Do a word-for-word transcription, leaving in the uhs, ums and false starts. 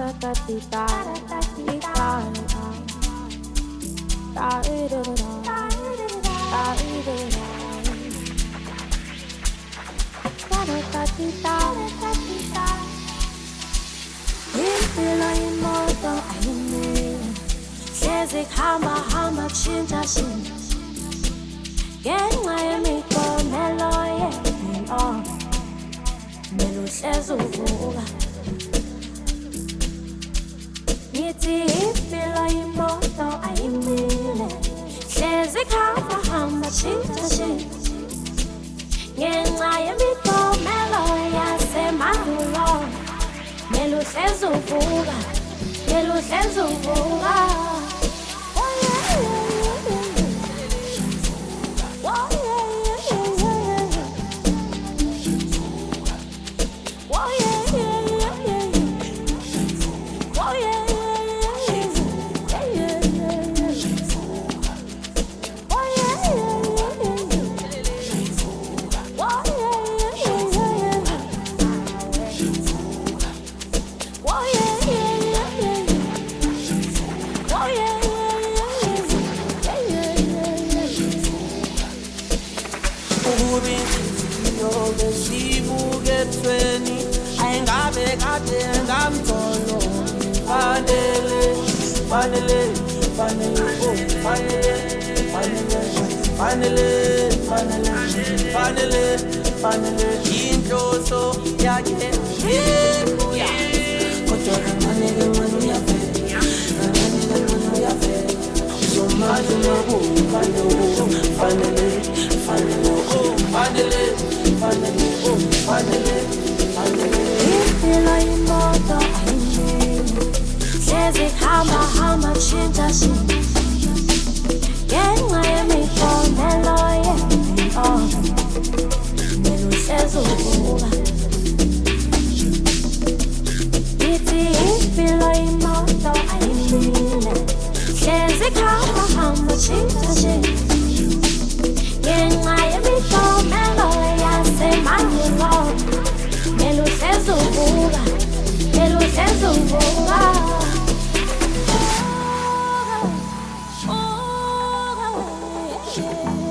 Impilo imoto ayimile hlezi kuhamba hamba kushintsha shintsha ngenxa yemiklomelo yempilo kumele uhlezi uvuka ngithi impilo imoto ayimile hlezi kuhamba hamba kushintsha shintsha ngenxa yemiklomelo yasemandulo kumele uhlezi uvuka kumele uhlezi uvuka. Finally, finally, oh, finally, finally, finally, finally, finally, finally, intro so yeah, yeah, yeah. Kochora manege manu ya fe, manege manu ya fe. So much more, finally, finally, finally, oh, finally, finally, oh, finally, finally. Impilo imoto ayimile hlezi kuhamba hamba kushintsha shintsha ngenxa yemiklomelo yempilo kumele uhlezi uvuka ngithi impilo imoto ayimile hlezi kuhamba hamba kushintsha shintsha ngenxa yemiklomelo yasemandulo kumele uhlezi uvuka kumele uhlezi uvuka. Yeah.